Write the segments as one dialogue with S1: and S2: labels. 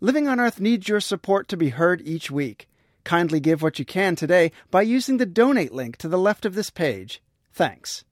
S1: Living on Earth needs your support to be heard each week. Kindly give what you can today by using the donate link to the left of this page. Thanks.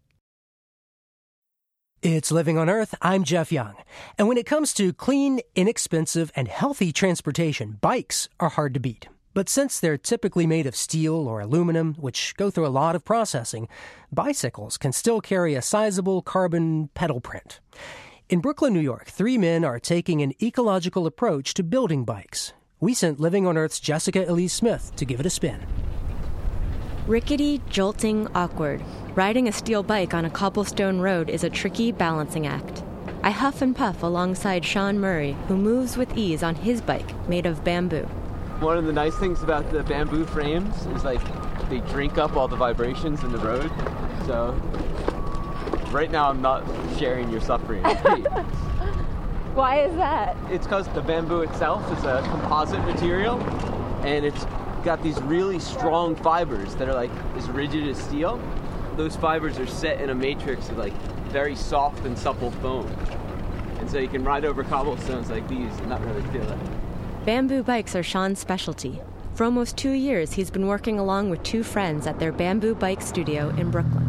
S2: It's Living on Earth. I'm Jeff Young. And when it comes to clean, inexpensive, and healthy transportation, bikes are hard to beat. But since they're typically made of steel or aluminum, which go through a lot of processing, bicycles can still carry a sizable carbon pedal print. In Brooklyn, New York, 3 men are taking an ecological approach to building bikes. We sent Living on Earth's Jessica Elise Smith to give it a spin.
S3: Rickety, jolting, awkward. Riding a steel bike on a cobblestone road is a tricky balancing act. I huff and puff alongside Sean Murray, who moves with ease on his bike made of bamboo.
S4: One of the nice things about the bamboo frames is they drink up all the vibrations in the road. So right now I'm not sharing your suffering.
S3: Why is that?
S4: It's because the bamboo itself is a composite material, and it's got these really strong fibers that are as rigid as steel. Those fibers are set in a matrix of very soft and supple foam. And so you can ride over cobblestones like these and not really feel it.
S3: Bamboo bikes are Sean's specialty. For almost 2 years, he's been working along with 2 friends at their bamboo bike studio in Brooklyn.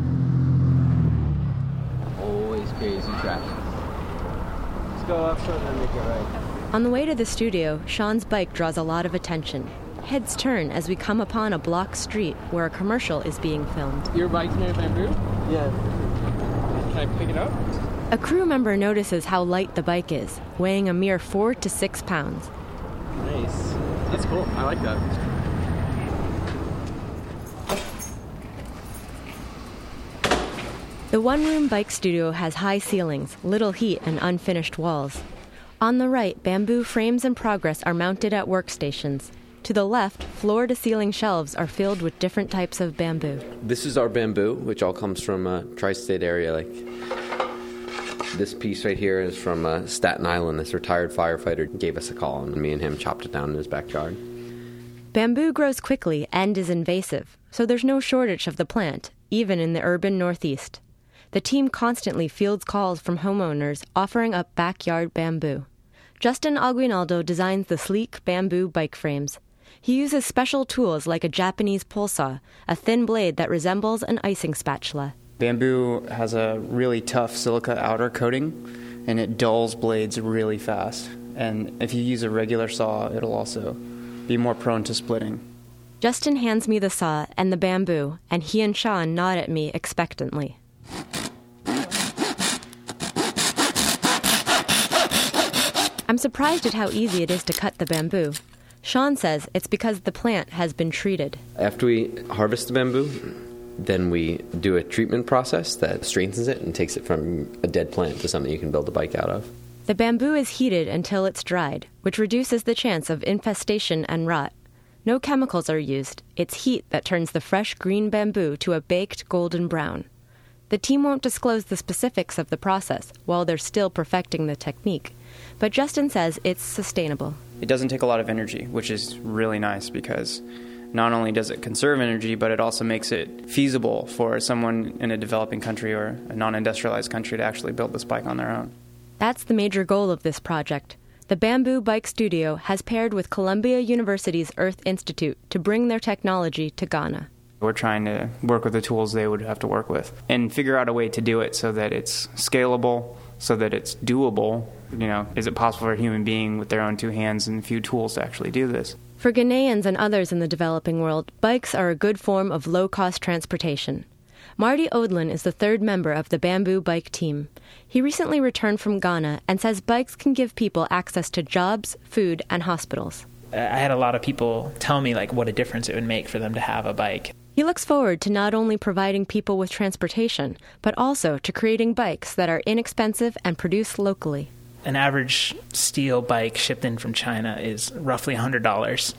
S4: Always crazy traffic. Let's go up so then make it right.
S3: On the way to the studio, Sean's bike draws a lot of attention. Heads turn as we come upon a block street where a commercial is being filmed.
S5: Your bike's made of bamboo?
S4: Yeah.
S5: Can I pick it up?
S3: A crew member notices how light the bike is, weighing a mere 4 to 6 pounds.
S5: Nice. That's cool. I like that.
S3: The one-room bike studio has high ceilings, little heat, and unfinished walls. On the right, bamboo frames in progress are mounted at workstations. To the left, floor-to-ceiling shelves are filled with different types of bamboo.
S6: This is our bamboo, which all comes from a tri-state area. This piece right here is from Staten Island. This retired firefighter gave us a call, and me and him chopped it down in his backyard.
S3: Bamboo grows quickly and is invasive, so there's no shortage of the plant, even in the urban Northeast. The team constantly fields calls from homeowners offering up backyard bamboo. Justin Aguinaldo designs the sleek bamboo bike frames. He uses special tools like a Japanese pole saw, a thin blade that resembles an icing spatula.
S7: Bamboo has a really tough silica outer coating, and it dulls blades really fast. And if you use a regular saw, it'll also be more prone to splitting.
S3: Justin hands me the saw and the bamboo, and he and Sean nod at me expectantly. I'm surprised at how easy it is to cut the bamboo. Sean says it's because the plant has been treated.
S6: After we harvest the bamboo, then we do a treatment process that strengthens it and takes it from a dead plant to something you can build a bike out of.
S3: The bamboo is heated until it's dried, which reduces the chance of infestation and rot. No chemicals are used. It's heat that turns the fresh green bamboo to a baked golden brown. The team won't disclose the specifics of the process while they're still perfecting the technique, but Justin says it's sustainable.
S7: It doesn't take a lot of energy, which is really nice because not only does it conserve energy, but it also makes it feasible for someone in a developing country or a non-industrialized country to actually build this bike on their own.
S3: That's the major goal of this project. The Bamboo Bike Studio has paired with Columbia University's Earth Institute to bring their technology to Ghana.
S7: We're trying to work with the tools they would have to work with and figure out a way to do it so that it's scalable, so that it's doable. Is it possible for a human being with their own 2 hands and a few tools to actually do this?
S3: For Ghanaians and others in the developing world, bikes are a good form of low-cost transportation. Marty Odlin is the 3rd member of the Bamboo Bike team. He recently returned from Ghana and says bikes can give people access to jobs, food, and hospitals.
S8: I had a lot of people tell me what a difference it would make for them to have a bike.
S3: He looks forward to not only providing people with transportation, but also to creating bikes that are inexpensive and produced locally.
S8: An average steel bike shipped in from China is roughly $100.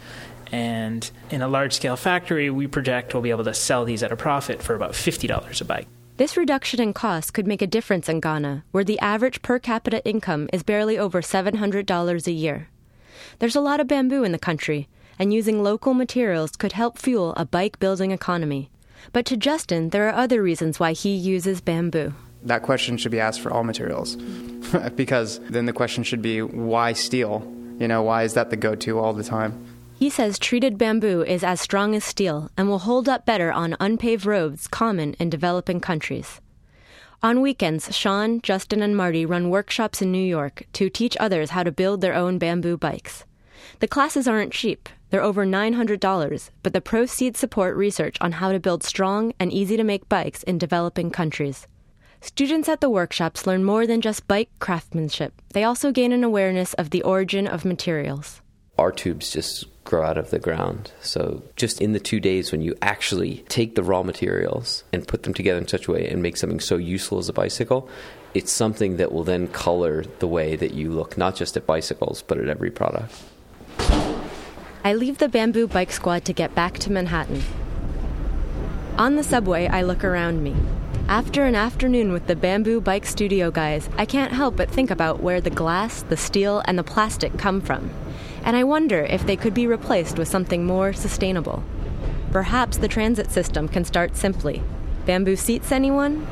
S8: And in a large-scale factory, we project we'll be able to sell these at a profit for about $50 a bike.
S3: This reduction in cost could make a difference in Ghana, where the average per capita income is barely over $700 a year. There's a lot of bamboo in the country, and using local materials could help fuel a bike-building economy. But to Justin, there are other reasons why he uses bamboo.
S7: That question should be asked for all materials, because then the question should be, why steel? Why is that the go-to all the time?
S3: He says treated bamboo is as strong as steel and will hold up better on unpaved roads common in developing countries. On weekends, Sean, Justin, and Marty run workshops in New York to teach others how to build their own bamboo bikes. The classes aren't cheap. They're over $900, but the proceeds support research on how to build strong and easy-to-make bikes in developing countries. Students at the workshops learn more than just bike craftsmanship. They also gain an awareness of the origin of materials.
S6: Our tubes just grow out of the ground. So just in the 2 days when you actually take the raw materials and put them together in such a way and make something so useful as a bicycle, it's something that will then color the way that you look, not just at bicycles, but at every product.
S3: I leave the Bamboo Bike Squad to get back to Manhattan. On the subway, I look around me. After an afternoon with the Bamboo Bike Studio guys, I can't help but think about where the glass, the steel, and the plastic come from. And I wonder if they could be replaced with something more sustainable. Perhaps the transit system can start simply. Bamboo seats, anyone?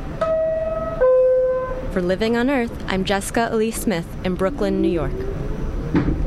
S3: For Living on Earth, I'm Jessica Elise Smith in Brooklyn, New York.